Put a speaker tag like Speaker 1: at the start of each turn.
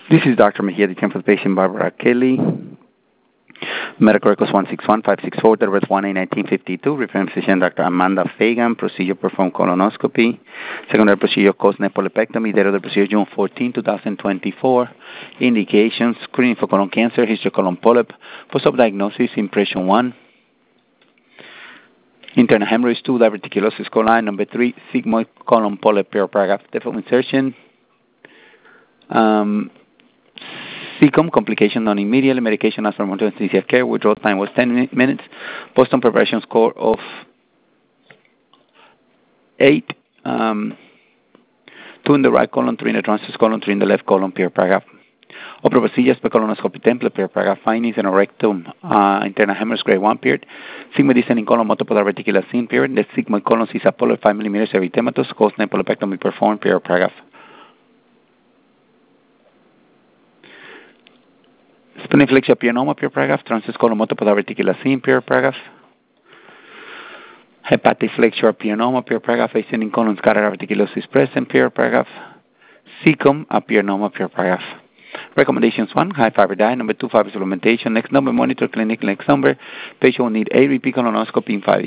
Speaker 1: This is Dr. Mejia, the for the patient Barbara Kelly. Medical records 161564, that was 1-1952. Referring physician Dr. Amanda Fagan. Procedure performed colonoscopy. Secondary procedure caused nepolepectomy. Date of the procedure June 14, 2024. Indications: screening for colon cancer, history of colon polyp, post-op diagnosis, impression 1. Internal hemorrhage 2, diverticulosis coli. Number 3, sigmoid colon polyp, paragraph, default insertion. CCOM, complication non immediately, medication as for intensive care, withdrawal time was 10 minutes, post-op preparation score of 8, 2 in the right colon, 3 in the transverse colon, 3 in the left colon, paragraph. Opera procedures per colonoscopy template, paragraph, findings in a rectum, internal hemorrhage grade 1, period. Sigma descending colon, multiple reticular scene, period. The sigmoid colon is polyp 5 millimeters erythematous, caused nepolepectomy performed, paragraph. Spleniflexia pianoma, paragraph. Transverse colon, multiple reticular scene, paragraph. Hepatic flexure pianoma, paragraph. Ascending colon, scatter reticulosis present, paragraph. CCOM, pianoma, paragraph. Recommendations: 1, high fiber diet. Number 2, fiber supplementation. Next number, monitor clinic. Next number, patient will need a repeat colonoscopy in 5